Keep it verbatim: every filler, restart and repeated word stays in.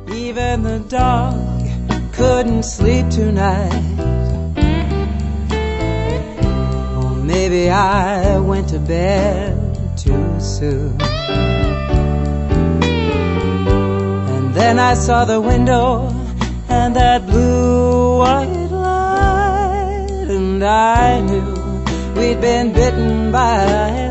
Even the dog couldn't sleep tonight. Or maybe I went to bed too soon. And then I saw the window and that blue white light, and I knew we'd been bitten by